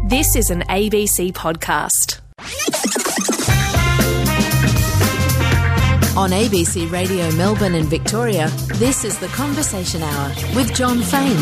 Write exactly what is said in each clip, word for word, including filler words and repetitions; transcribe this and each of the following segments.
This is an A B C podcast. On A B C Radio Melbourne and Victoria, this is The Conversation Hour with John Fain.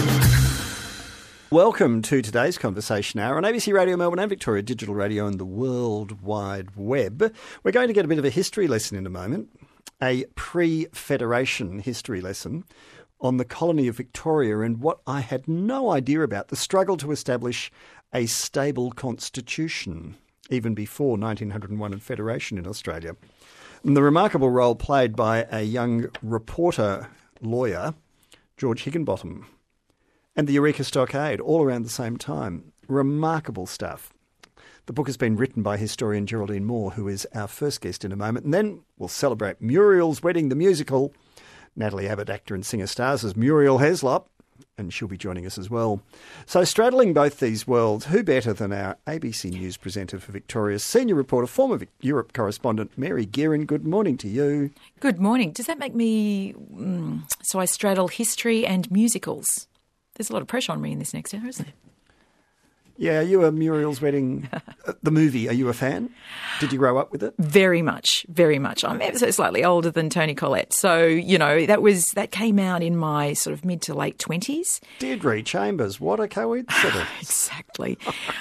Welcome to today's Conversation Hour on A B C Radio Melbourne and Victoria, digital radio and the World Wide Web. We're going to get a bit of a history lesson in a moment, a pre-Federation history lesson on the colony of Victoria and what I had no idea about, the struggle to establish a stable constitution, even before nineteen oh one and Federation in Australia. And the remarkable role played by a young reporter lawyer, George Higginbotham, and the Eureka Stockade all around the same time. Remarkable stuff. The book has been written by historian Geraldine Moore, who is our first guest in a moment. And then we'll celebrate Muriel's Wedding, the musical. Natalie Abbott, actor and singer, stars as Muriel Heslop, and she'll be joining us as well. So straddling both these worlds, who better than our A B C News presenter for Victoria's senior reporter, former Europe correspondent, Mary Gearin. Good morning to you. Good morning. Does that make me... Mm, so I straddle history and musicals? There's a lot of pressure on me in this next hour, isn't there? Yeah, are you a Muriel's Wedding, uh, the movie, are you a fan? Did you grow up with it? Very much, very much. I'm ever so slightly older than Tony Collette. So, you know, that was that came out in my sort of mid to late twenties. Deirdre Chambers, what a coincidence. Exactly.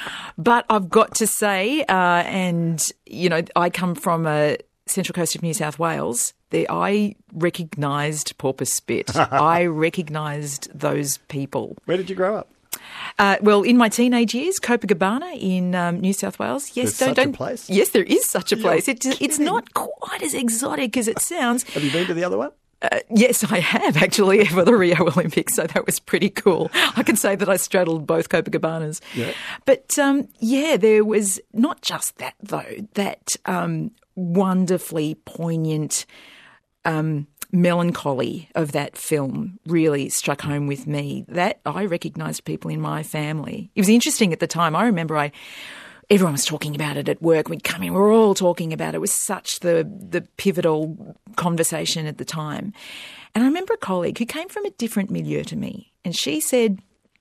But I've got to say, uh, and, you know, I come from a Central Coast of New South Wales. There, I recognised Porpoise Spit. I recognised those people. Where did you grow up? Uh, well, in my teenage years, Copacabana in um, New South Wales. Yes, There's don't, such don't, a place? Yes, there is such a place. You're It, it's not quite as exotic as it sounds. Have you been to the other one? Uh, yes, I have actually for the Rio Olympics, so that was pretty cool. I can say that I straddled both Copacabanas. Yeah. But um, yeah, there was not just that though, that um, wonderfully poignant um, melancholy of that film really struck home with me. That I recognised people in my family. It was interesting at the time. I remember I... Everyone was talking about it at work. We'd come in, we were all talking about it. It was such the the pivotal conversation at the time. And I remember a colleague who came from a different milieu to me, and she said,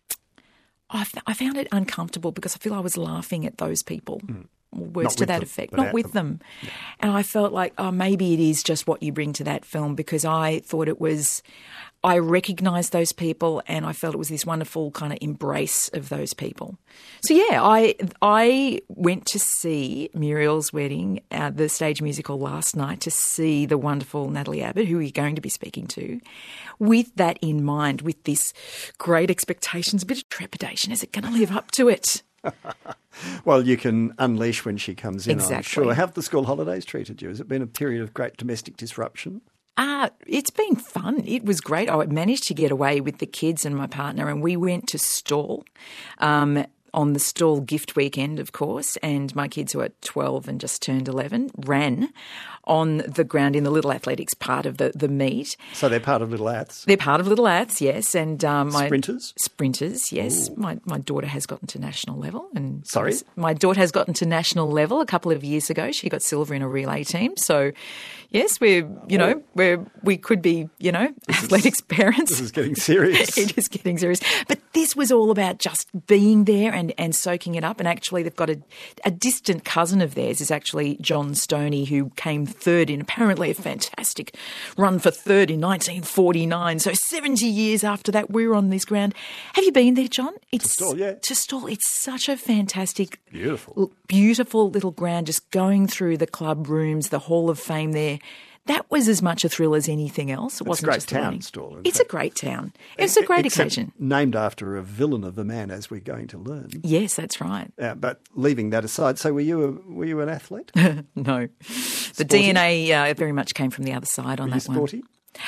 I, f- I found it uncomfortable because I feel I was laughing at those people. Mm. Words Not to that them, effect, but not at with them. them. Yeah. And I felt like, oh, maybe it is just what you bring to that film, because I thought it was, I recognised those people and I felt it was this wonderful kind of embrace of those people. So yeah, I I went to see Muriel's Wedding, uh, the stage musical, last night to see the wonderful Natalie Abbott, who we're going to be speaking to, with that in mind, with this great expectations, a bit of trepidation. Is it going to live up to it? Well, you can unleash when she comes in, Exactly. I'm sure. How have the school holidays treated you? Has it been a period of great domestic disruption? Uh, it's been fun. It was great. I managed to get away with the kids and my partner, and we went to Stawell um, on the Stawell gift weekend, of course, and my kids, who are twelve and just turned eleven, ran on the ground in the Little Athletics part of the, the meet. So they're part of Little Aths? They're part of Little Aths, yes. And um, my Sprinters? Sprinters, yes. Ooh. My my daughter has gotten to national level. And Sorry? My daughter has gotten to national level a couple of years ago. She got silver in a relay team. So, yes, we're, you know, Oh. we're, we could be, you know, this athletics is, parents. This is getting serious. It is getting serious. But this was all about just being there and, and soaking it up. And actually they've got a, a distant cousin of theirs is actually John Stoney, who came third in apparently a fantastic run for third in nineteen forty-nine. So seventy years after that, we're on this ground. Have you been there, John? It's, To Stawell, yeah. To Stawell. It's such a fantastic, Beautiful. beautiful little ground, just going through the club rooms, the Hall of Fame there. That was as much a thrill as anything else. It It's wasn't a great just the town, running. Stawell. in It's a fact. great town. It's a great Except occasion. named after a villain of a man, as we're going to learn. Yes, that's right. Uh, but leaving that aside, so were you a, were you an athlete? No. The D N A uh, very much came from the other side on Were you that one. sporty?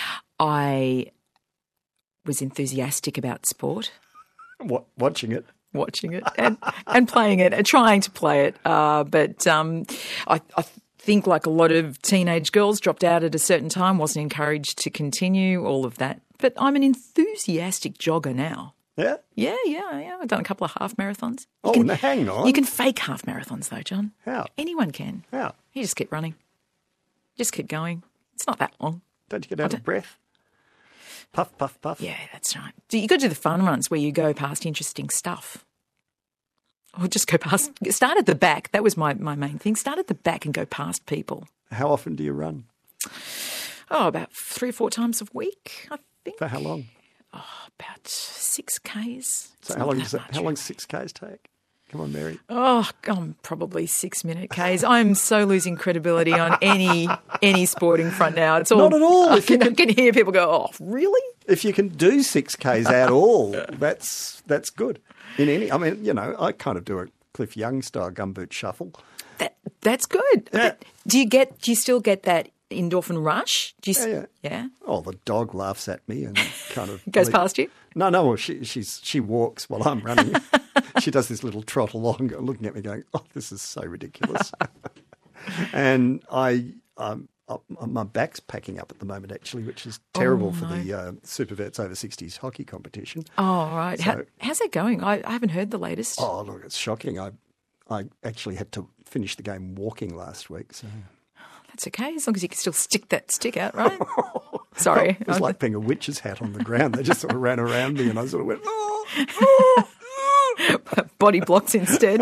I was enthusiastic about sport, What, watching it? watching it and, and playing it and trying to play it. Uh, but um, I, I think, like a lot of teenage girls, dropped out at a certain time, wasn't encouraged to continue, all of that. But I'm an enthusiastic jogger now. Yeah? Yeah, yeah, yeah. I've done a couple of half marathons. You Oh, can, now hang on. You can fake half marathons though, John. How? Anyone can. How? You just keep running. Just keep going. It's not that long. Don't you get out of breath? Puff, puff, puff. Yeah, that's right. Do you got to do the fun runs where you go past interesting stuff. Or just go past, start at the back. That was my, my main thing. Start at the back and go past people. How often do you run? Oh, about three or four times a week, I think. For how long? Oh, about six Ks. So how long does that, how long does six Ks take? Come on, Mary. Oh, um, probably six minute Ks. I'm so losing credibility on any any sporting front now. It's all Not at all. I If you can, can- I can hear people go, "Oh, really?" If you can do six Ks at all, that's that's good. In any, I mean, you know, I kind of do a Cliff Young style gumboot shuffle. That that's good. Yeah. Do you get? Do you still get that endorphin rush? Do you? s- Yeah, yeah. yeah? Oh, the dog laughs at me and kind of Goes le- past you? No, no. Well, she she's she walks while I'm running. She does this little trot along, looking at me, going, "Oh, this is so ridiculous." And I, um, uh, my back's packing up at the moment, actually, which is terrible Oh, for no. the uh, Super Vets over sixties hockey competition. Oh, right. How, So- how's that going? I, I haven't heard the latest. Oh, look, it's shocking. I I actually had to finish the game walking last week, so That's okay, as long as you can still stick that stick out, right? Sorry. it was like being a witch's hat on the ground. They just sort of ran around me, and I sort of went, "Oh, oh, oh." Body blocks instead.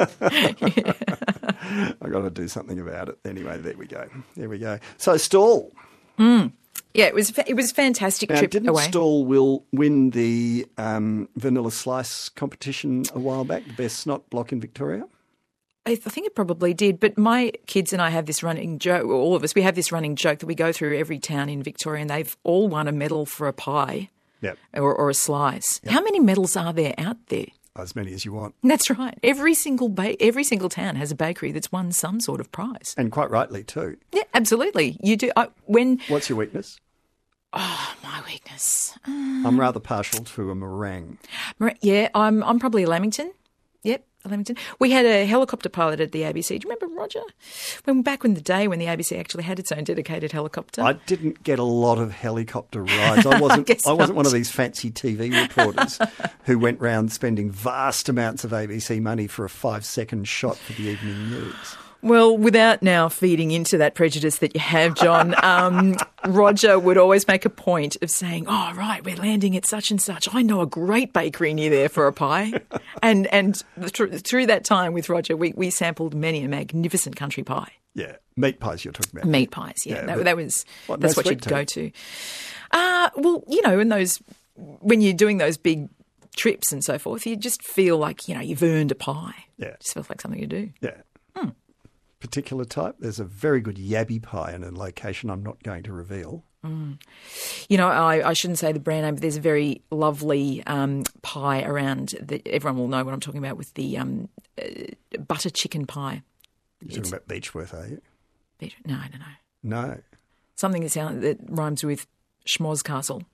I got to do something about it. Anyway, there we go. There we go. So Stall. Yeah, it was fa- it was a fantastic Now, trip didn't away. Stall will win the um, Vanilla Slice competition a while back, the best snot block in Victoria? I th- I think it probably did, but my kids and I have this running joke, or all of us, we have this running joke that we go through every town in Victoria and they've all won a medal for a pie Yep. or, or a slice. How many medals are there out there? As many as you want. That's right. Every single ba- every single town has a bakery that's won some sort of prize. And quite rightly too. Yeah, absolutely. You do. I, when What's your weakness? oh, my weakness. I'm rather partial to a meringue. Mar- Yeah, I'm I'm probably a Lamington. Yep, a Lamington. We had a helicopter pilot at the A B C. Do you remember Roger? When back in the day when the A B C actually had its own dedicated helicopter. I didn't get a lot of helicopter rides. I wasn't. guess I wasn't not. one of these fancy T V reporters who went round spending vast amounts of A B C money for a five-second shot for the evening news. Well, without now feeding into that prejudice that you have, John, um, Roger would always make a point of saying, "Oh, right, we're landing at such and such. I know a great bakery near there for a pie." and and th- through that time with Roger, we, we sampled many a magnificent country pie. Yeah, meat pies you're talking about. Meat pies, yeah. Yeah, that, but that was what, that's no what sweet you'd tea? go to. Uh, well, you know, in those when you're doing those big trips and so forth, you just feel like, you know, you've earned a pie. Yeah. It just feels like something to do. Yeah. Particular type. There's a very good yabby pie in a location I'm not going to reveal. You know, I, I shouldn't say the brand name, but there's a very lovely um, pie around that everyone will know what I'm talking about with the um, uh, butter chicken pie. You're talking about Beechworth, are you? No, no, no. No. Something that sounds that rhymes with Schmoz Castle.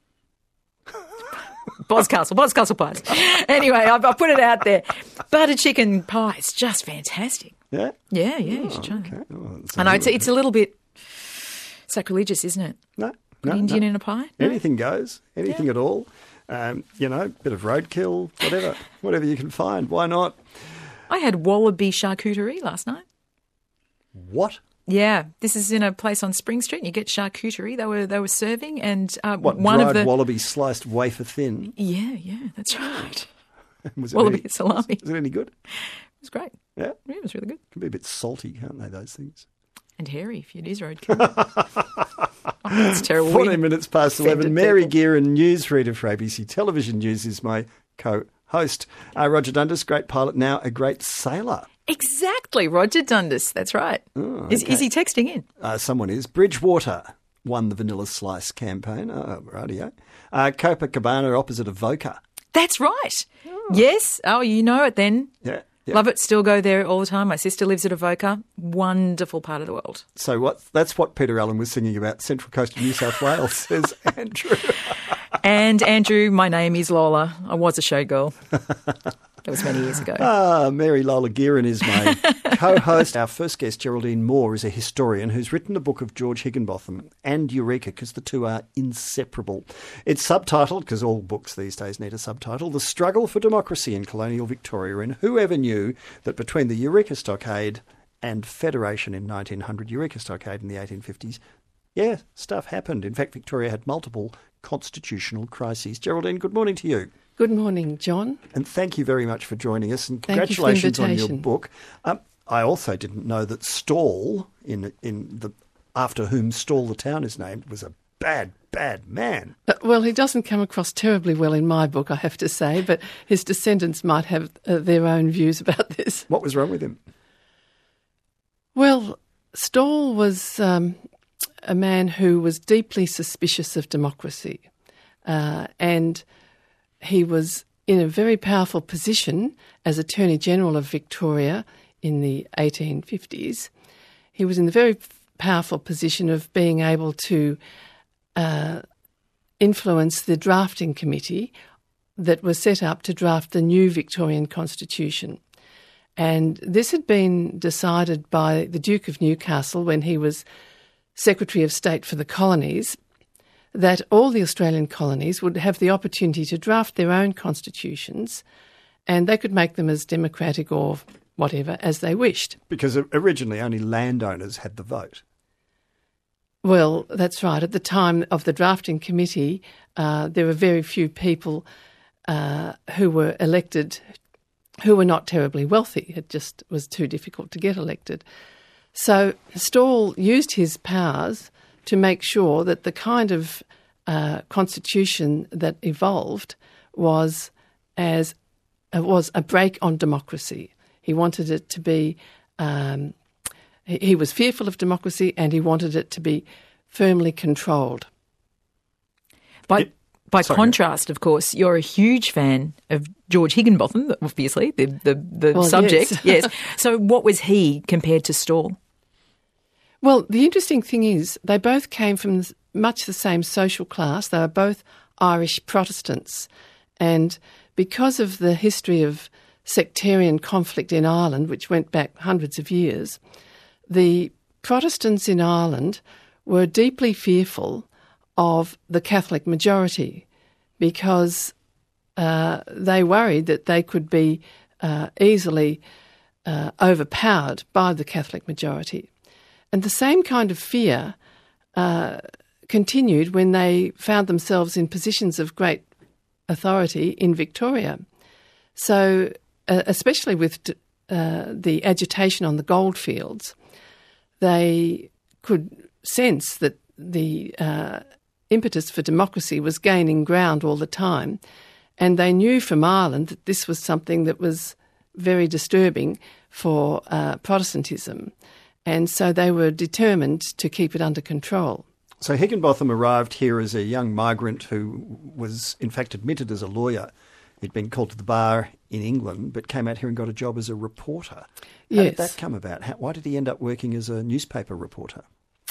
Boscastle, Boscastle pies. Anyway, I've, I've put it out there. Butter chicken pie is just fantastic. Yeah? Yeah, yeah, you should try Okay. that. Oh, that's I know it's, another- it's a little bit sacrilegious, isn't it? No. Put no, Indian no. in a pie? No? Anything goes. Anything at all. Um, you know, bit of roadkill, whatever. Whatever you can find. Why not? I had wallaby charcuterie last night. What? Yeah, this is in a place on Spring Street. And you get charcuterie. They were they were serving, and uh, What, one dried of the wallaby sliced wafer thin? yeah, yeah, that's right. Was it Wallaby any, salami. Was, was it any good? It was great. Yeah. Yeah, it was really good. Can be a bit salty, can't they, those things? And hairy if it is roadkill. Oh, that's terrible. fourteen We- minutes past offended eleven. Mary people. Gearan, newsreader for A B C Television News, is my co-host. Uh, Roger Dundas, great pilot, now a great sailor. Exactly, Roger Dundas. That's right. Is, is he texting in? Uh, someone is. Bridgewater won the Vanilla Slice campaign. Oh, rightio. Uh, Copacabana opposite Avoca. That's right. Yes. Oh, you know it then. Yeah. yeah. Love it. Still go there all the time. My sister lives at Avoca. Wonderful part of the world. So what? That's what Peter Allen was singing about, Central Coast of New South Wales, says Andrew. And Andrew, my name is Lola. I was a showgirl. That was many years ago. Ah, Mary Lola Gearan is my co-host. Our first guest, Geraldine Moore, is a historian who's written a book of George Higginbotham and Eureka, because the two are inseparable. It's subtitled, because all books these days need a subtitle, The Struggle for Democracy in Colonial Victoria, and whoever knew that between the Eureka Stockade and Federation in nineteen hundred, Eureka Stockade in the eighteen fifties, yeah, stuff happened. In fact, Victoria had multiple constitutional crises. Geraldine, good morning to you. Good morning, John. And thank you very much for joining us, and Thank congratulations you for the on your invitation. book. Um, I also didn't know that Stawell, in in the after whom Stawell the town is named, was a bad, bad man. Uh, well, he doesn't come across terribly well in my book, I have to say, but his descendants might have uh, their own views about this. What was wrong with him? Well, Stawell was um, a man who was deeply suspicious of democracy, uh, and he was in a very powerful position as Attorney General of Victoria in the eighteen fifties. He was in the very powerful position of being able to uh, influence the drafting committee that was set up to draft the new Victorian Constitution. And this had been decided by the Duke of Newcastle when he was Secretary of State for the Colonies, that all the Australian colonies would have the opportunity to draft their own constitutions, and they could make them as democratic or whatever as they wished. Because originally only landowners had the vote. Well, that's right. At the time of the drafting committee, uh, there were very few people uh, who were elected who were not terribly wealthy. It just was too difficult to get elected. So Stawell used his powers to make sure that the kind of uh, constitution that evolved was as uh, was a break on democracy. He wanted it to be. Um, he, he was fearful of democracy, and he wanted it to be firmly controlled. By It- by sorry. contrast, of course, you're a huge fan of George Higginbotham, obviously the the, the Well, subject. yes. Yes. So, what was he compared to Stawell? Well, the interesting thing is they both came from much the same social class. They were both Irish Protestants. And because of the history of sectarian conflict in Ireland, which went back hundreds of years, the Protestants in Ireland were deeply fearful of the Catholic majority because uh, they worried that they could be uh, easily uh, overpowered by the Catholic majority. And the same kind of fear uh, continued when they found themselves in positions of great authority in Victoria. So, uh, especially with uh, the agitation on the goldfields, they could sense that the uh, impetus for democracy was gaining ground all the time. And they knew from Ireland that this was something that was very disturbing for uh, Protestantism. And so they were determined to keep it under control. So Higginbotham arrived here as a young migrant who was in fact admitted as a lawyer. He'd been called to the bar in England, but came out here and got a job as a reporter. How Yes. did that come about? How, why did he end up working as a newspaper reporter?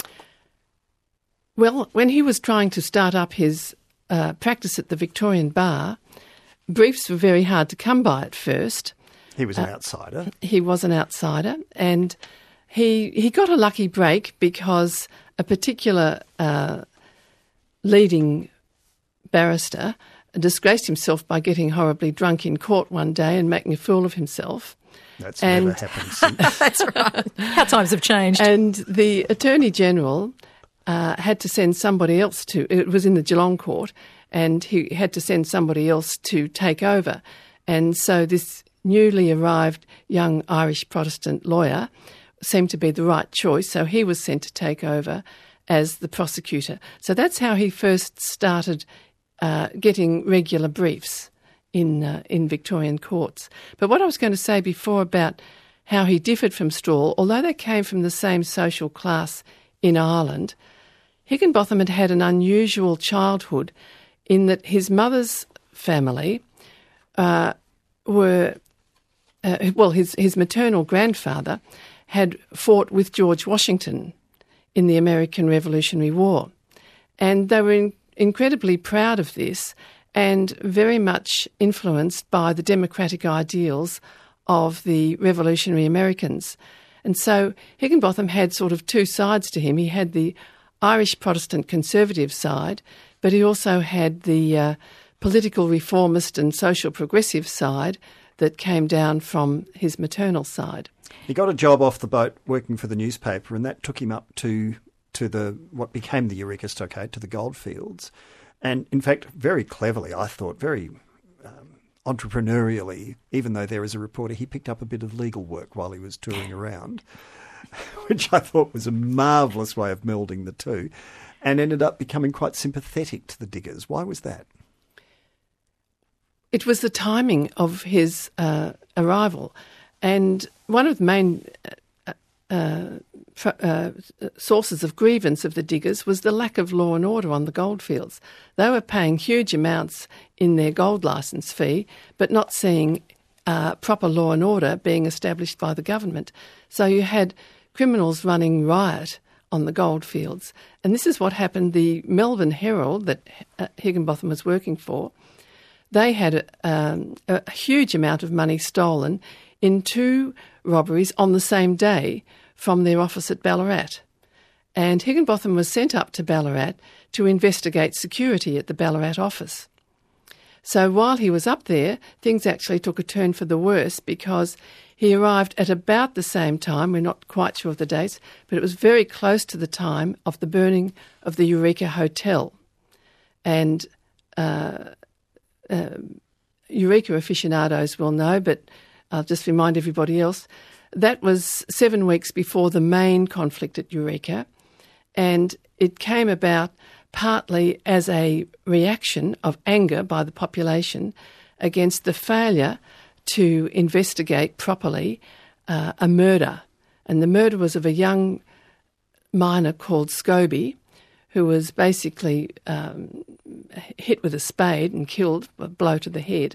Well, when he was trying to start up his uh, practice at the Victorian Bar, briefs were very hard to come by at first. He was an outsider. He was an outsider, and he he got a lucky break because a particular uh, leading barrister disgraced himself by getting horribly drunk in court one day and making a fool of himself. That's And- never happened since. That's right. How times have changed. And the Attorney General uh, had to send somebody else to, it was in the Geelong court, and he had to send somebody else to take over. And so this newly arrived young Irish Protestant lawyer seemed to be the right choice, so he was sent to take over as the prosecutor. So that's how he first started uh, getting regular briefs in uh, in Victorian courts. But what I was going to say before about how he differed from Stawell, although they came from the same social class in Ireland, Higginbotham had had an unusual childhood in that his mother's family uh, were, uh, well, his, his maternal grandfather had fought with George Washington in the American Revolutionary War. And they were in, incredibly proud of this and very much influenced by the democratic ideals of the revolutionary Americans. And so Higginbotham had sort of two sides to him. He had the Irish Protestant conservative side, but he also had the uh, political reformist and social progressive side that came down from his maternal side. He got a job off the boat working for the newspaper, and that took him up to to the what became the Eureka Stockade, to the goldfields. And in fact, very cleverly, I thought, very um, entrepreneurially, even though there as a reporter, he picked up a bit of legal work while he was touring around, which I thought was a marvellous way of melding the two, and ended up becoming quite sympathetic to the diggers. Why was that? It was the timing of his uh, arrival. And one of the main uh, uh, tr- uh, sources of grievance of the diggers was the lack of law and order on the goldfields. They were paying huge amounts in their gold licence fee, but not seeing uh, proper law and order being established by the government. So you had criminals running riot on the goldfields. And this is what happened. The Melbourne Herald that uh, Higginbotham was working for, they had a, um, a huge amount of money stolen in two robberies on the same day from their office at Ballarat. And Higginbotham was sent up to Ballarat to investigate security at the Ballarat office. So while he was up there, things actually took a turn for the worse because he arrived at about the same time, we're not quite sure of the dates, but it was very close to the time of the burning of the Eureka Hotel. And uh, uh, Eureka aficionados will know, but I'll just remind everybody else, that was seven weeks before the main conflict at Eureka, and it came about partly as a reaction of anger by the population against the failure to investigate properly uh, a murder. And the murder was of a young miner called Scobie, who was basically um, hit with a spade and killed, a blow to the head.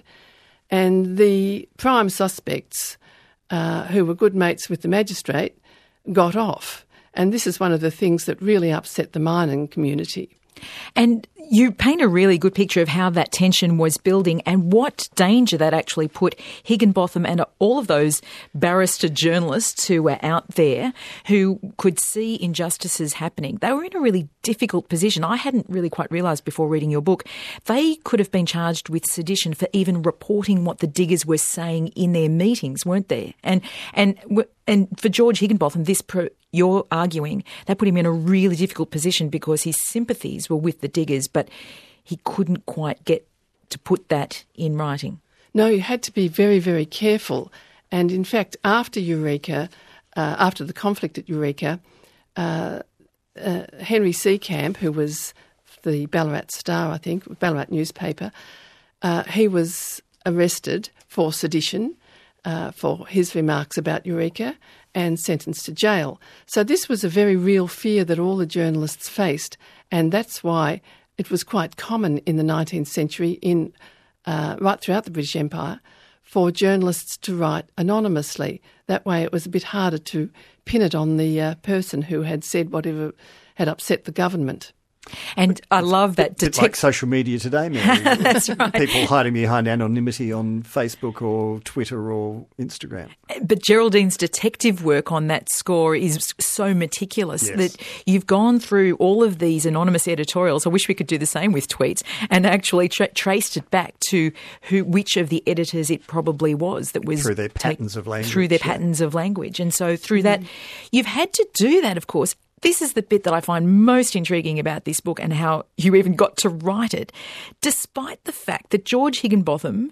And the prime suspects, uh, who were good mates with the magistrate, got off. And this is one of the things that really upset the mining community. And you paint a really good picture of how that tension was building and what danger that actually put Higginbotham and all of those barrister journalists who were out there who could see injustices happening. They were in a really difficult position. I hadn't really quite realised before reading your book. They could have been charged with sedition for even reporting what the diggers were saying in their meetings, weren't they? And and and for George Higginbotham, this pro- you're arguing that put him in a really difficult position because his sympathies were with the diggers, but he couldn't quite get to put that in writing. No, you had to be very, very careful. And in fact, after Eureka, uh, after the conflict at Eureka, uh, uh, Henry Seacamp, who was the Ballarat Star, I think, Ballarat newspaper, uh, he was arrested for sedition uh, for his remarks about Eureka and sentenced to jail. So this was a very real fear that all the journalists faced, and that's why it was quite common in the nineteenth century, in uh, right throughout the British Empire, for journalists to write anonymously. That way it was a bit harder to pin it on the uh, person who had said whatever had upset the government. And I love that. Bit detec- like social media today, Mary. That's right. People hiding behind anonymity on Facebook or Twitter or Instagram. But Geraldine's detective work on that score is so meticulous Yes. that you've gone through all of these anonymous editorials. I wish we could do the same with tweets, and actually tra- traced it back to who, which of the editors it probably was that was Through their ta- patterns of language. Through their yeah. patterns of language, and so through that, you've had to do that, of course. This is the bit that I find most intriguing about this book and how you even got to write it, despite the fact that George Higginbotham,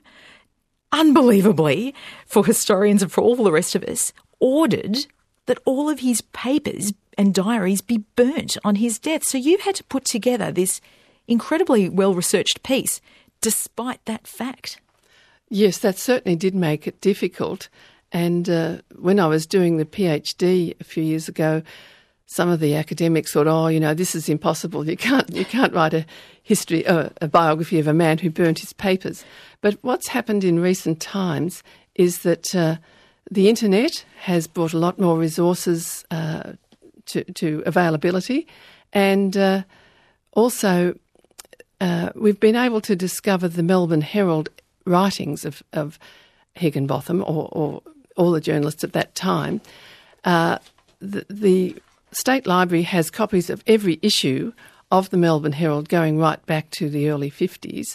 unbelievably, for historians and for all the rest of us, ordered that all of his papers and diaries be burnt on his death. So you had to put together this incredibly well-researched piece despite that fact. Yes, that certainly did make it difficult. And uh, when I was doing the PhD a few years ago, some of the academics thought, oh, you know, this is impossible. You can't you can't write a history, uh, a biography of a man who burnt his papers. But what's happened in recent times is that uh, the internet has brought a lot more resources uh, to, to availability, and uh, also uh, we've been able to discover the Melbourne Herald writings of, of Higginbotham or, or all the journalists at that time. Uh, the, the State Library has copies of every issue of the Melbourne Herald going right back to the early fifties,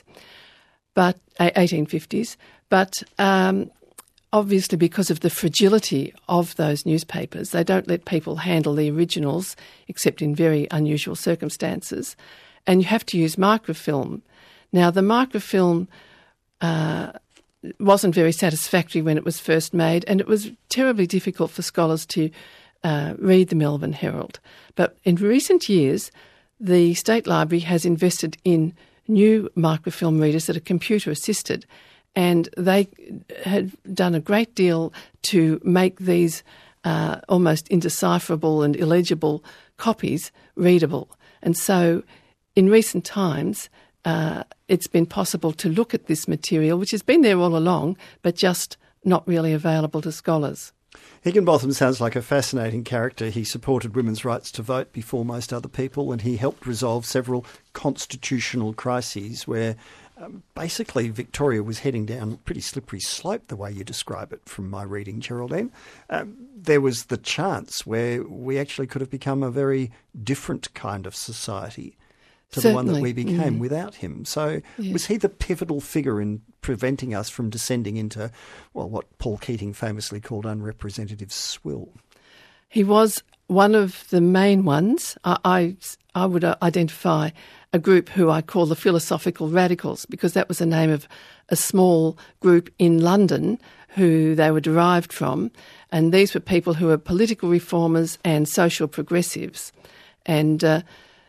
but eighteen fifties. But um, obviously, because of the fragility of those newspapers, they don't let people handle the originals except in very unusual circumstances, and you have to use microfilm. Now, the microfilm uh, wasn't very satisfactory when it was first made, and it was terribly difficult for scholars to uh, read the Melbourne Herald. But in recent years, the State Library has invested in new microfilm readers that are computer assisted, and they had done a great deal to make these uh, almost indecipherable and illegible copies readable. And so in recent times, uh, it's been possible to look at this material, which has been there all along, but just not really available to scholars. Higginbotham sounds like a fascinating character. He supported women's rights to vote before most other people, and he helped resolve several constitutional crises where um, basically Victoria was heading down a pretty slippery slope, the way you describe it from my reading, Geraldine. Um, there was the chance where we actually could have become a very different kind of society to Certainly. the one that we became mm. without him. So yeah. was he the pivotal figure in preventing us from descending into, well, what Paul Keating famously called unrepresentative swill? He was one of the main ones. I, I, I would identify a group who I call the Philosophical Radicals, because that was the name of a small group in London who they were derived from. And these were people who were political reformers and social progressives. And uh,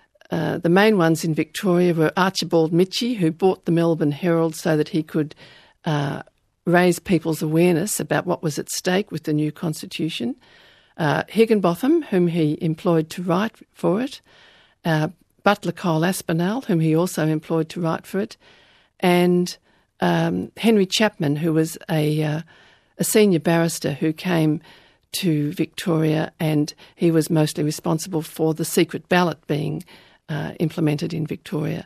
Uh, the main ones in Victoria were Archibald Mitchie, who bought the Melbourne Herald so that he could uh, raise people's awareness about what was at stake with the new constitution. Uh, Higginbotham, whom he employed to write for it. Uh, Butler Cole Aspinall, whom he also employed to write for it. And um, Henry Chapman, who was a, uh, a senior barrister who came to Victoria, and he was mostly responsible for the secret ballot being Uh, implemented in Victoria.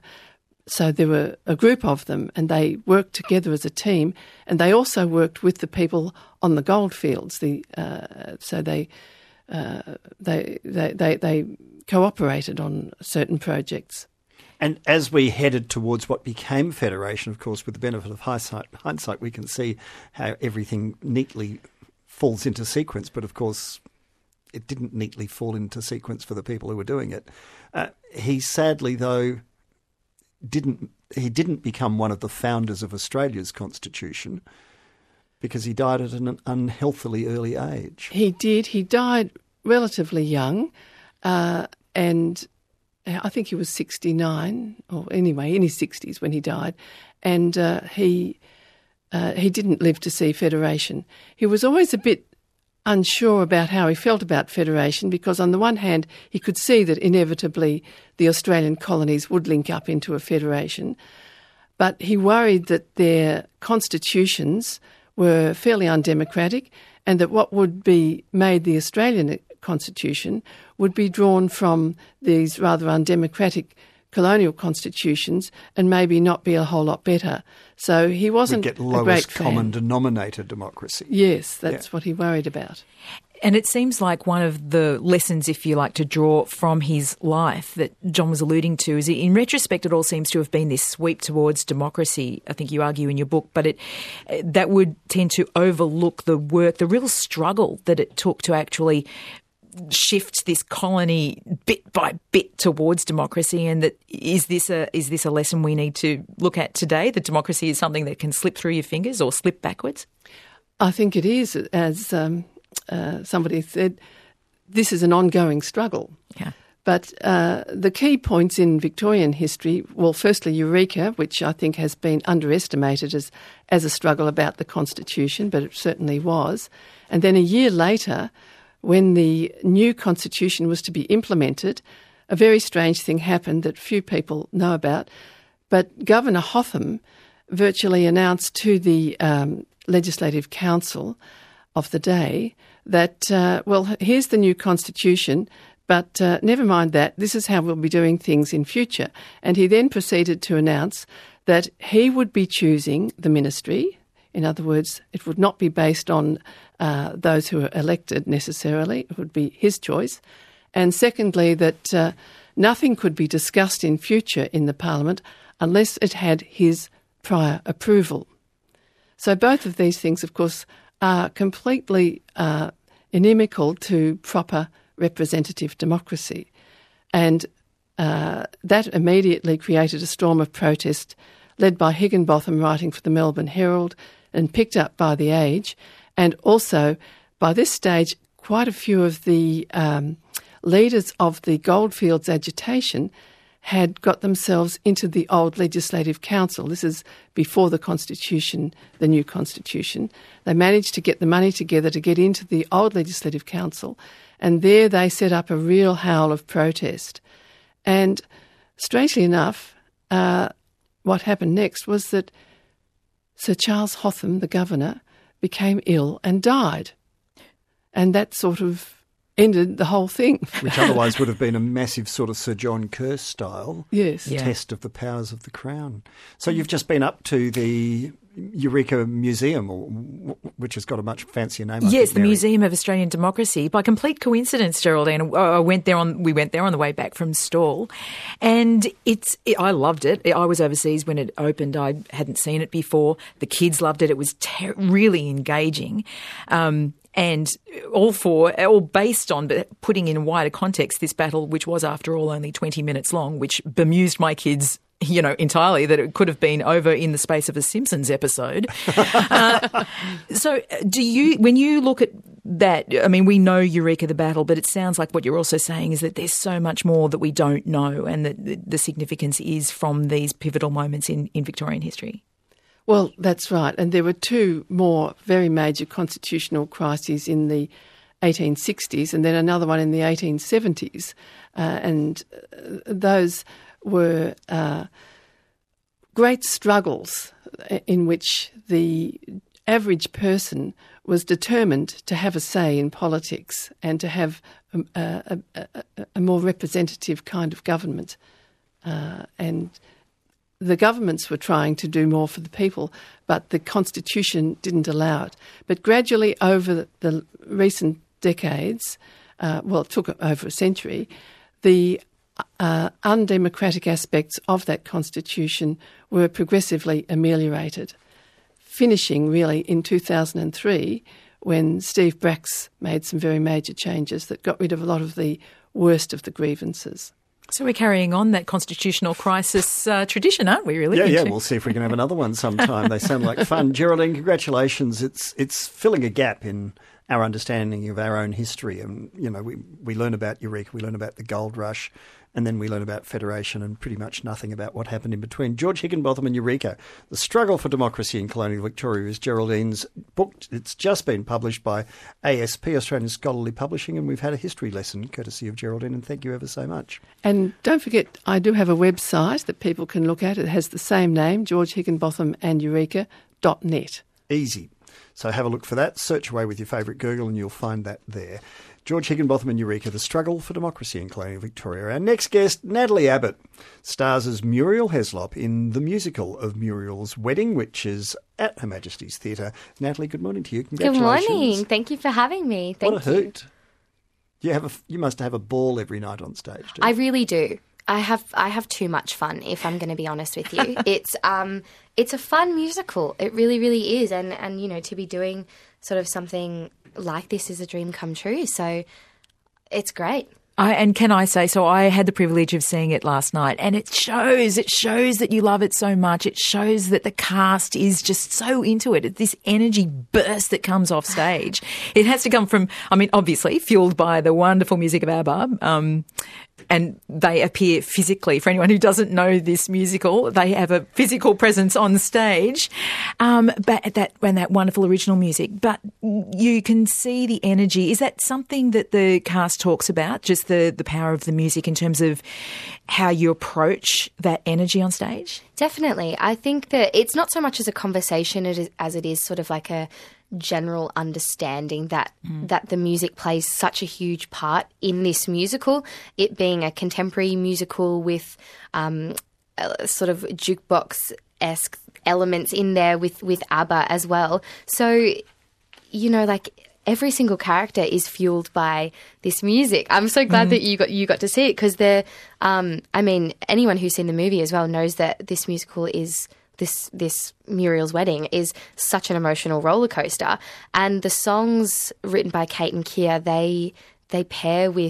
So there were a group of them, and they worked together as a team, and they also worked with the people on the goldfields. The uh, so they, uh, they they they they cooperated on certain projects. And as we headed towards what became Federation, of course, with the benefit of hindsight, hindsight we can see how everything neatly falls into sequence. But of course, it didn't neatly fall into sequence for the people who were doing it. Uh, he sadly, though, didn't he didn't become one of the founders of Australia's constitution, because he died at an unhealthily early age. He did. He died relatively young, uh, and I think he was sixty-nine, or anyway, in his sixties when he died, and uh, he uh, he didn't live to see Federation. He was always a bit unsure about how he felt about Federation, because on the one hand he could see that inevitably the Australian colonies would link up into a federation, but he worried that their constitutions were fairly undemocratic, and that what would be made the Australian constitution would be drawn from these rather undemocratic colonial constitutions and maybe not be a whole lot better. So he wasn't We'd get a great lowest fan. common denominator democracy. Yes, that's Yeah. what he worried about. And it seems like one of the lessons, if you like, to draw from his life that John was alluding to is, in retrospect, it all seems to have been this sweep towards democracy, I think you argue in your book, but it that would tend to overlook the work, the real struggle that it took to actually shift this colony bit by bit towards democracy. And that is this a is this a lesson we need to look at today, that democracy is something that can slip through your fingers or slip backwards? I think it is, as um, uh, somebody said, this is an ongoing struggle. Yeah. But uh, the key points in Victorian history, well, firstly, Eureka, which I think has been underestimated as, as a struggle about the Constitution, but it certainly was. And then a year later, when the new constitution was to be implemented, a very strange thing happened that few people know about. But Governor Hotham virtually announced to the um, Legislative Council of the day that, uh, well, here's the new constitution, but uh, never mind that, this is how we'll be doing things in future. And he then proceeded to announce that he would be choosing the ministry. In other words, it would not be based on uh, those who are elected necessarily. It would be his choice. And secondly, that uh, nothing could be discussed in future in the Parliament unless it had his prior approval. So both of these things, of course, are completely uh, inimical to proper representative democracy. And uh, that immediately created a storm of protest led by Higginbotham writing for the Melbourne Herald and picked up by The Age. And also, by this stage, quite a few of the um, leaders of the Goldfields agitation had got themselves into the old Legislative Council. This is before the Constitution, the new Constitution. They managed to get the money together to get into the old Legislative Council, and there they set up a real howl of protest. And strangely enough, uh, what happened next was that Sir Charles Hotham, the governor, became ill and died. And that sort of ended the whole thing. Which otherwise would have been a massive sort of Sir John Kerr style yes. Yeah. test of the powers of the Crown. So you've just been up to the Eureka Museum, or, which has got a much fancier name. I Yes, think, the Mary. Museum of Australian Democracy. By complete coincidence, Geraldine, I went there on. We went there on the way back from Stawell, and it's. It, I loved it. I was overseas when it opened. I hadn't seen it before. The kids loved it. It was ter- really engaging. Um, And all for, all based on, but putting in wider context, this battle, which was after all only twenty minutes long, which bemused my kids, you know, entirely, that it could have been over in the space of a Simpsons episode. uh, so do you, when you look at that, I mean, we know Eureka the battle, but it sounds like what you're also saying is that there's so much more that we don't know, and that the, the significance is from these pivotal moments in, in Victorian history. Well, that's right. And there were two more very major constitutional crises in the eighteen sixties and then another one in the eighteen seventies. Uh, and those were uh, great struggles in which the average person was determined to have a say in politics and to have a, a, a, a more representative kind of government. Uh, and the governments were trying to do more for the people, but the Constitution didn't allow it. But gradually over the recent decades, uh, well, it took over a century, the uh, undemocratic aspects of that Constitution were progressively ameliorated, finishing really in two thousand three when Steve Bracks made some very major changes that got rid of a lot of the worst of the grievances. So we're carrying on that constitutional crisis uh, tradition, aren't we, really? Yeah, yeah. We'll see if we can have another one sometime. They sound like fun. Geraldine, congratulations. It's it's filling a gap in our understanding of our own history. And, you know, we, we learn about Eureka, we learn about the gold rush, and then we learn about Federation and pretty much nothing about what happened in between. George Higginbotham and Eureka, The Struggle for Democracy in Colonial Victoria, is Geraldine's book. It's just been published by A S P, Australian Scholarly Publishing, and we've had a history lesson courtesy of Geraldine, and thank you ever so much. And don't forget, I do have a website that people can look at. It has the same name, george higginbotham and eureka dot net. Easy. So have a look for that. Search away with your favourite Google and you'll find that there. George Higginbotham and Eureka, The Struggle for Democracy in Colonial Victoria. Our next guest, Natalie Abbott, stars as Muriel Heslop in the musical of Muriel's Wedding, which is at Her Majesty's Theatre. Natalie, good morning to you. Congratulations. Good morning. Thank you for having me. Thank what a you. hoot. You, have a, you must have a ball every night on stage, don't you? I really do. I have I have too much fun, if I'm going to be honest with you. it's um it's a fun musical. It really, really is. And, and, you know, to be doing sort of something like this is a dream come true. So it's great. I, and can I say, so I had the privilege of seeing it last night, and it shows, it shows that you love it so much. It shows that the cast is just so into it. It's this energy burst that comes off stage. It has to come from, I mean, obviously fueled by the wonderful music of ABBA, um, and they appear physically. For anyone who doesn't know this musical, they have a physical presence on stage, um, but that and that wonderful original music. But you can see the energy. Is that something that the cast talks about? Just the the power of the music in terms of how you approach that energy on stage? Definitely. I think that it's not so much as a conversation as it is sort of like a general understanding that mm. that the music plays such a huge part in this musical, it being a contemporary musical with um, a sort of jukebox-esque elements in there with, with ABBA as well. So, you know, like every single character is fueled by this music. I'm so glad mm. that you got you got to see it because they're, um, I mean, anyone who's seen the movie as well knows that this musical is This this Muriel's Wedding is such an emotional roller coaster, and the songs written by Kate and Kia they they pair with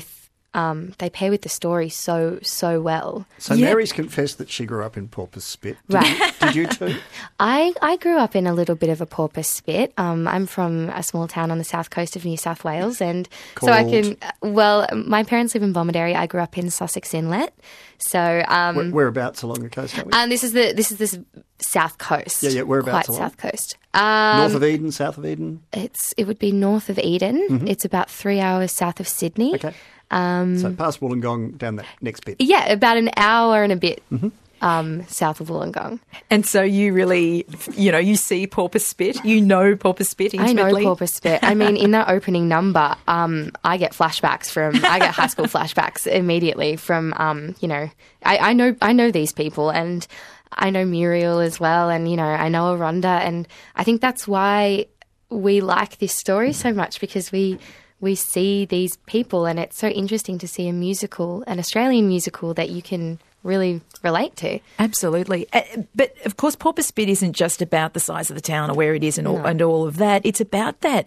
um, they pair with the story so so well. So Yeah. Mary's confessed that she grew up in Pauper's Spit. Did, Right. you, did you too? I, I grew up in a little bit of a pauper spit. Um, I'm from a small town on the south coast of New South Wales, and so I can. Well, my parents live in Bomaderry. I grew up in Sussex Inlet, so um, Where, whereabouts along the coast are we? and this is the this is this south coast. Yeah, yeah, whereabouts quite along? south coast. Um, North of Eden, south of Eden? It's it would be north of Eden. It's about three hours south of Sydney. Okay. Um, so past Wollongong down that next bit. Yeah, about an hour and a bit um, south of Wollongong. And so you really, you know, you see Pauper Spit, you know Pauper Spit I intimately. know Pauper Spit. I mean, in that opening number, um, I get flashbacks from, I get high school flashbacks immediately from, um, you know, I, I know, I know these people, and I know Muriel as well, and you know, I know Rhonda, and I think that's why we like this story so much, because we we see these people, and it's so interesting to see a musical, an Australian musical that you can really relate to. Absolutely. Uh, but of course, Pauper Spit isn't just about the size of the town or where it is and all, and all of that. It's about that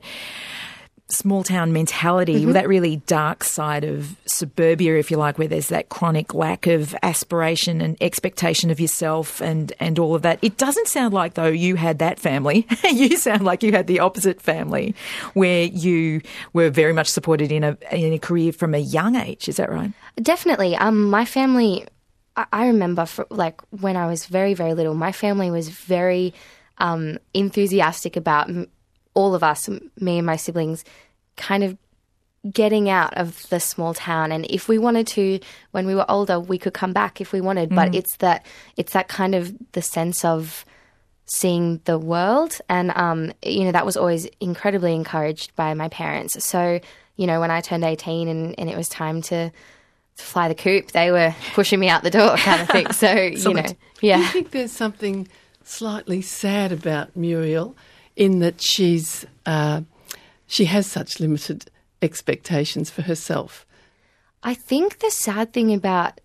small town mentality, Mm-hmm. that really dark side of suburbia, if you like, where there's that chronic lack of aspiration and expectation of yourself and, and all of that. It doesn't sound like, though, you had that family. You sound like you had the opposite family, where you were very much supported in a in a career from a young age. Is that right? Definitely. Um, my family, I, I remember, for, like when I was very, very little, my family was very um, enthusiastic about m- all of us, m- me and my siblings, kind of getting out of the small town. And if we wanted to, when we were older, we could come back if we wanted. Mm. But it's that it's that kind of the sense of seeing the world, and um, you know, that was always incredibly encouraged by my parents. So you know, when I turned eighteen and, and it was time to to fly the coop, they were pushing me out the door, kind of thing. So you know, Do yeah. you think there's something slightly sad about Muriel in that she's uh, she has such limited expectations for herself? I think the sad thing about,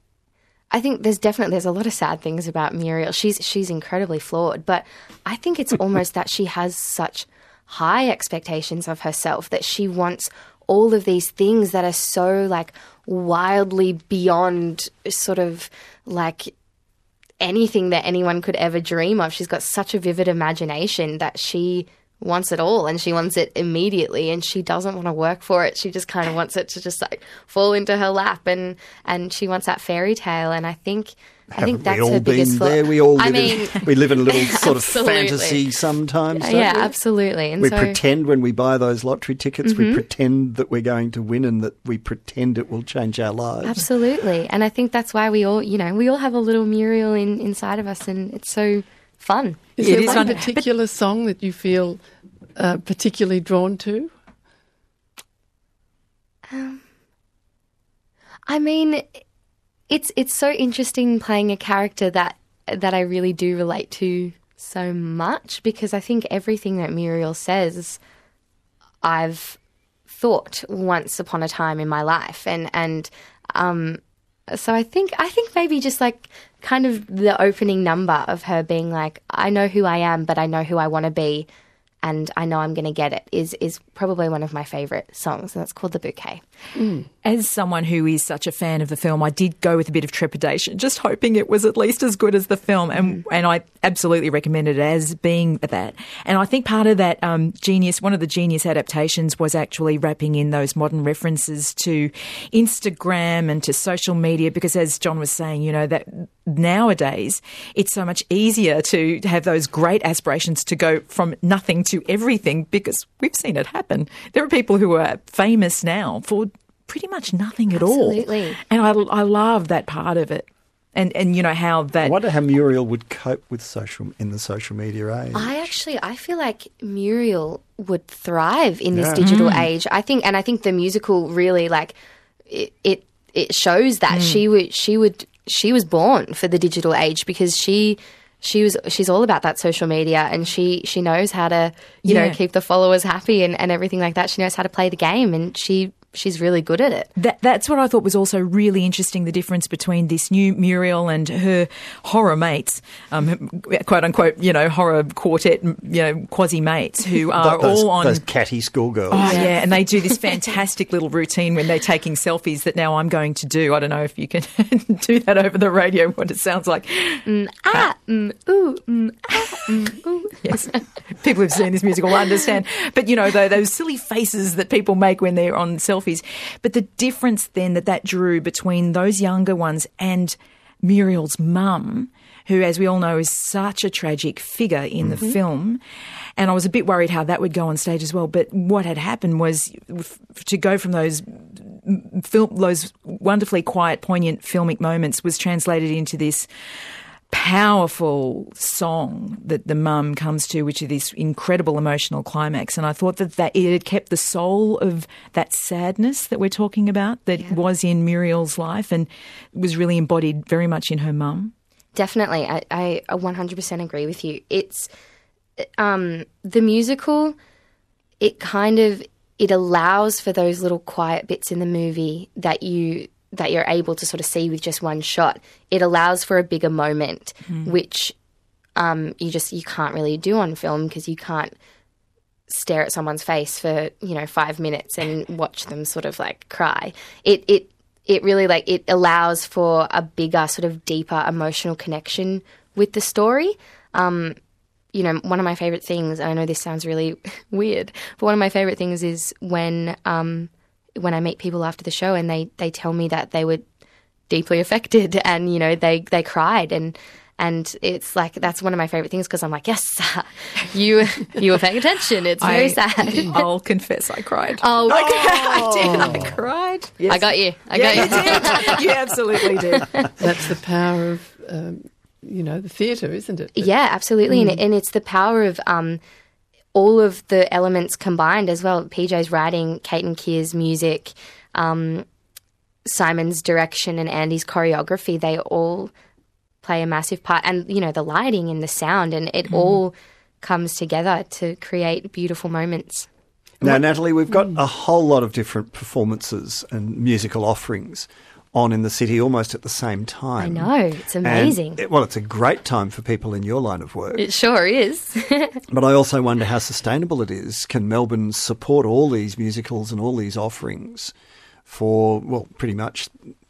I think there's definitely, there's a lot of sad things about Muriel. She's she's incredibly flawed, but I think it's almost that she has such high expectations of herself that she wants all of these things that are so like wildly beyond sort of like anything that anyone could ever dream of. She's got such a vivid imagination that she wants it all, and she wants it immediately, and she doesn't want to work for it. She just kind of wants it to just like fall into her lap, and and she wants that fairy tale. And I think I think Haven't that's we all her biggest been flaw. there? We all live I mean, in, we live in a little sort of absolutely. fantasy sometimes. Don't yeah, we? absolutely. And We so Mm-hmm. pretend when we buy those lottery tickets, we pretend that we're going to win and that we pretend it will change our lives. absolutely, and I think that's why we all, you know, we all have a little Muriel in, inside of us, and it's so fun. Is It there is one fun. particular song that you feel uh, particularly drawn to? I mean, it's it's so interesting playing a character that that I really do relate to so much, because I think everything that Muriel says, I've thought once upon a time in my life, and and um, so I think I think maybe just like kind of the opening number of her being like, I know who I am, but I know who I want to be, and I know I'm going to get it, is is probably one of my favourite songs, and that's called The Bouquet. As someone who is such a fan of the film, I did go with a bit of trepidation, just hoping it was at least as good as the film, and and I absolutely recommend it as being that. And I think part of that um, genius, one of the genius adaptations, was actually wrapping in those modern references to Instagram and to social media, because as John was saying, you know, that nowadays it's so much easier to have those great aspirations to go from nothing to everything, because we've seen it happen. There are people who are famous now for pretty much nothing at Absolutely. all. And I, I love that part of it. And, and you know, how I that... wonder how Muriel would cope with social in the social media age. I actually, I feel like Muriel would thrive in this Yeah. digital age. I think, and I think the musical really like it. It, it shows that she would, she would, she was born for the digital age, because she, she was, she's all about that social media, and she, she knows how to, you Yeah. know, keep the followers happy and, and everything like that. She knows how to play the game, and she she's really good at it. That, that's what I thought was also really interesting, the difference between this new Muriel and her horror mates, um, quote unquote, you know, horror quartet, you know, quasi mates who are those, all on those catty schoolgirls. Oh yeah. yeah, and they do this fantastic little routine when they're taking selfies that now I'm going to do. I don't know if you can do that over the radio. What it sounds like. Mm, ah, mm, ooh, mm, ah, mm, ooh. Yes, people who've seen this musical understand. But you know, though, those silly faces that people make when they're on selfies. But the difference then that that drew between those younger ones and Muriel's mum, who, as we all know, is such a tragic figure in mm-hmm. the film. And I was a bit worried how that would go on stage as well. But what had happened was to go from those film, those wonderfully quiet, poignant filmic moments was translated into this powerful song that the mum comes to, which is this incredible emotional climax. And I thought that, that it had kept the soul of that sadness that we're talking about that yeah. was in Muriel's life and was really embodied very much in her mum. Definitely. I, I one hundred percent agree with you. It's um, the musical, it kind of, it allows for those little quiet bits in the movie that you that you're able to sort of see with just one shot. It allows for a bigger moment, mm. which um, you just you can't really do on film because you can't stare at someone's face for, you know, five minutes and watch them sort of like cry. It it it really like it allows for a bigger sort of deeper emotional connection with the story. Um, you know, one of my favorite things, I know this sounds really weird, but one of my favorite things is when um, when I meet people after the show and they, they tell me that they were deeply affected and, you know, they, they cried and and it's like that's one of my favorite things because I'm like, yes, you you were paying attention. It's very I, sad. I'll confess, I cried. Oh, I, I did. I cried. Yes. I got you. I yeah, got you. You, you absolutely did. That's the power of, um, you know, the theatre, isn't it? Yeah, absolutely, mm. and, and it's the power of um, all of the elements combined as well. P J's writing, Kate and Kier's music, um, Simon's direction, and Andy's choreography. They all play a massive part, and you know the lighting and the sound, and it mm. all comes together to create beautiful moments. Now, Natalie, we've got a whole lot of different performances and musical offerings on in the city almost at the same time. I know, it's amazing. It, well, it's a great time for people in your line of work. It sure is. But I also wonder how sustainable it is. Can Melbourne support all these musicals and all these offerings for, well, pretty much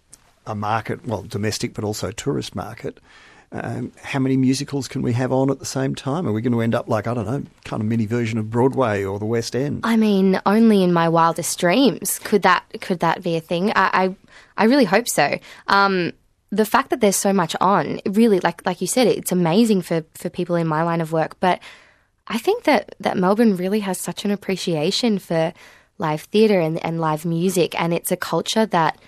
a market, well, domestic but also tourist market? Um, how many musicals can we have on at the same time? Are we going to end up like, I don't know, kind of mini version of Broadway or the West End? I mean, only in my wildest dreams could that could that be a thing. I I, I really hope so. Um, the fact that there's so much on, really, like like you said, it's amazing for, for people in my line of work. But I think that, that Melbourne really has such an appreciation for live theatre and, and live music, and it's a culture that,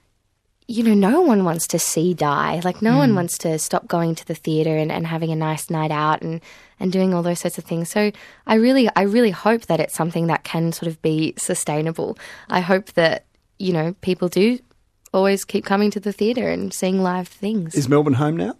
you know, no one wants to see die. Like, no mm. one wants to stop going to the theatre and, and having a nice night out and, and doing all those sorts of things. So I really, I really hope that it's something that can sort of be sustainable. I hope that, you know, people do always keep coming to the theatre and seeing live things. Is Melbourne home now?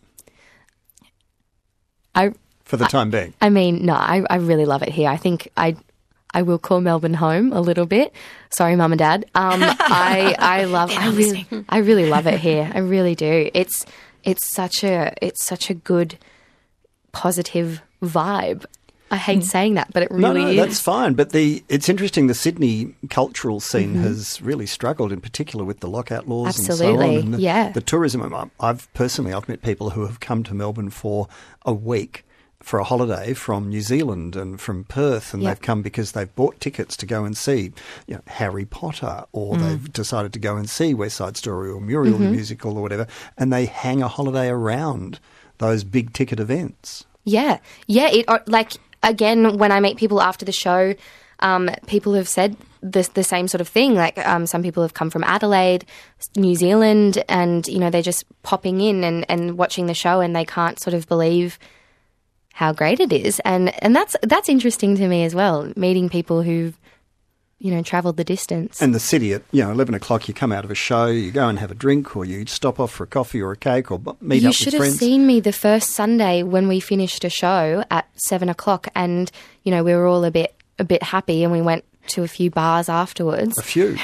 I For the I, time being? I mean, no, I, I really love it here. I think I... I will call Melbourne home a little bit. Sorry, Mum and Dad. Um, I I love. I really, I really love it here. I really do. It's it's such a it's such a good, positive vibe. I hate mm. saying that, but it really no, no, is. That's fine. But the it's interesting. The Sydney cultural scene mm-hmm. has really struggled, in particular with the lockout laws Absolutely. and so on. And the, yeah. the tourism. I've personally, I've met people who have come to Melbourne for a week for a holiday from New Zealand and from Perth, and yep. they've come because they've bought tickets to go and see, you know, Harry Potter, or mm. they've decided to go and see West Side Story or Muriel mm-hmm. the musical or whatever, and they hang a holiday around those big ticket events. Yeah, yeah. It like again when I meet people after the show, um, people have said the the same sort of thing. Like um, some people have come from Adelaide, New Zealand, and you know they're just popping in and, and watching the show, and they can't sort of believe how great it is, and and that's that's interesting to me as well. Meeting people who've, you know, travelled the distance. And the city at you know eleven o'clock, you come out of a show, you go and have a drink, or you stop off for a coffee or a cake, or meet you up with friends. You should have seen me the first Sunday when we finished a show at seven o'clock, and you know we were all a bit a bit happy, and we went to a few bars afterwards. A few.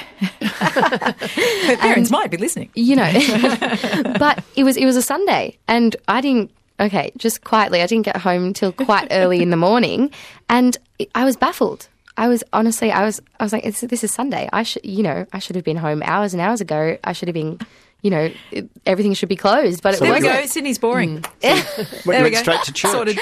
Her parents might be listening. You know, but it was it was a Sunday, and I didn't. Okay, just quietly, I didn't get home until quite early in the morning, and I was baffled. I was honestly, I was, I was like, it's, this is Sunday. I should, you know, I should have been home hours and hours ago. I should have been, you know, it, everything should be closed. But So it there was we There we go. Sydney's boring. Went, There we went go. straight to church. Sorted.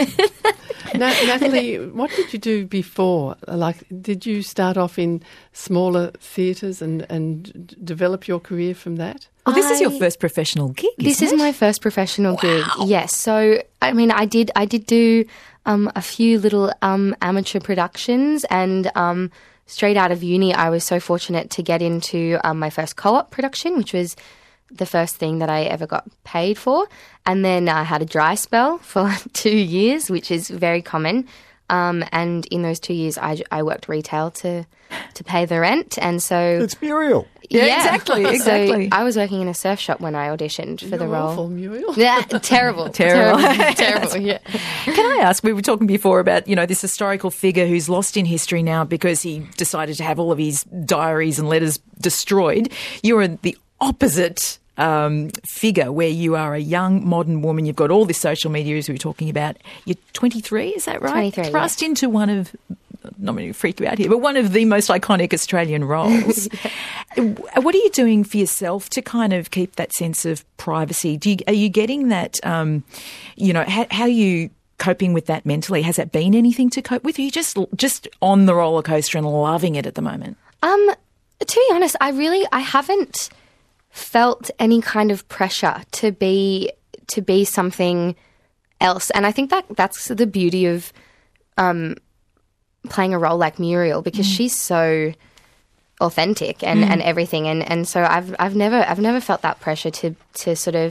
Na- Natalie, what did you do before? Like, did you start off in smaller theatres and, and d- develop your career from that? Well, this is your I- first professional gig, This isn't is it? my first professional gig. Yes. So, I mean, I did I did do um, a few little um, amateur productions, and um, straight out of uni, I was so fortunate to get into um, my first co-op production, which was the first thing that I ever got paid for. And then I had a dry spell for like two years, which is very common. Um, and in those two years, I, I worked retail to to pay the rent, and so It's Muriel. Yeah, exactly, So exactly. I was working in a surf shop when I auditioned for the You're role. awful, Muriel. Yeah, terrible, Terrible. terrible, terrible. Yeah. Can I ask, we were talking before about, you know, this historical figure who's lost in history now because he decided to have all of his diaries and letters destroyed. You're the opposite um, figure, where you are a young modern woman. You've got all this social media, as we were talking about. You're twenty-three, is that right? twenty-three, Thrust into one of, not going to freak you out here, but one of the most iconic Australian roles. What are you doing for yourself to kind of keep that sense of privacy? Do you, are you getting that, um, you know, how, how are you coping with that mentally? Has that been anything to cope with? Are you just, just on the roller coaster and loving it at the moment? Um, to be honest, I really I haven't felt any kind of pressure to be to be something else, and I think that that's the beauty of um, playing a role like Muriel, because she's so authentic and, and everything, and, and so I've I've never I've never felt that pressure to to sort of,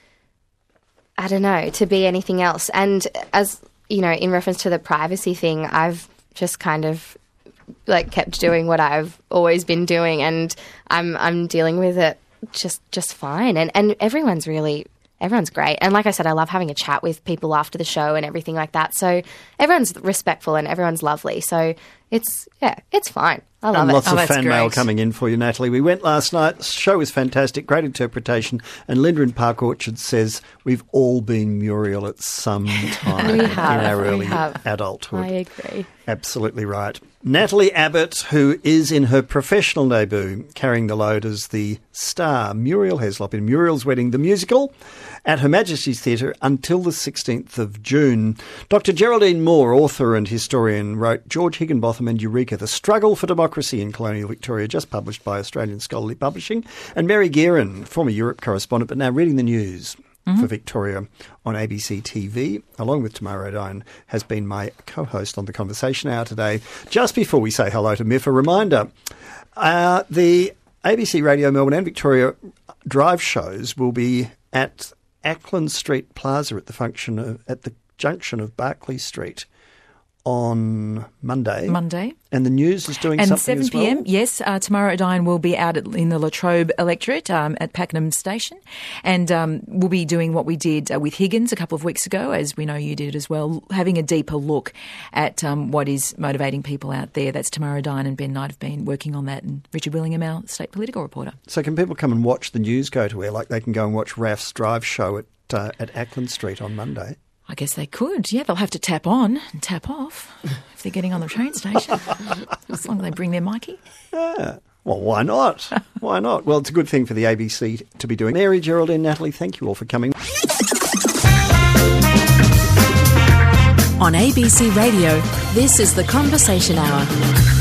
I don't know, to be anything else. And as you know, in reference to the privacy thing, I've just kind of like kept doing what I've always been doing, and I'm I'm dealing with it just just fine. And and everyone's really everyone's great. And like I said, I love having a chat with people after the show and everything like that. So everyone's respectful and everyone's lovely. So it's yeah, it's fine. I love And it. lots Oh, of that's fan mail great. coming in for you, Natalie. We went last night. The show was fantastic. Great interpretation. And Linda in Park Orchard says, we've all been Muriel at some time We have, in our we early have. adulthood. I agree. Absolutely right. Natalie Abbott, who is in her professional debut, carrying the load as the star Muriel Heslop in Muriel's Wedding, the musical, at Her Majesty's Theatre until the sixteenth of June. Doctor Geraldine Moore, author and historian, wrote George Higginbotham and Eureka, The Struggle for Democracy in Colonial Victoria, just published by Australian Scholarly Publishing. And Mary Gearan, former Europe correspondent, but now reading the news for Victoria on A B C T V, along with Tamara O'Dine, has been my co-host on the Conversation Hour today. Just before we say hello to Miff, a reminder, uh, the A B C Radio Melbourne and Victoria drive shows will be at Ackland Street Plaza at the function of, at the junction of Barclay Street on Monday. Monday. And the news is doing And something seven as well. p.m, yes, uh, Tamara O'Dine will be out at, in the Latrobe Electorate um, at Pakenham Station, and um, we'll be doing what we did uh, with Higgins a couple of weeks ago, as we know you did as well, having a deeper look at um, what is motivating people out there. That's Tamara O'Dine and Ben Knight have been working on that, and Richard Willingham, our state political reporter. So can people come and watch the news go to air, like they can go and watch Raf's drive show at uh, at Ackland Street on Monday? I guess they could. Yeah, they'll have to tap on and tap off if they're getting on the train station, as long as they bring their Mikey. Yeah. Well, why not? Why not? Well, it's a good thing for the A B C to be doing. Mary, Geraldine, Natalie, thank you all for coming. On A B C Radio, this is The Conversation Hour.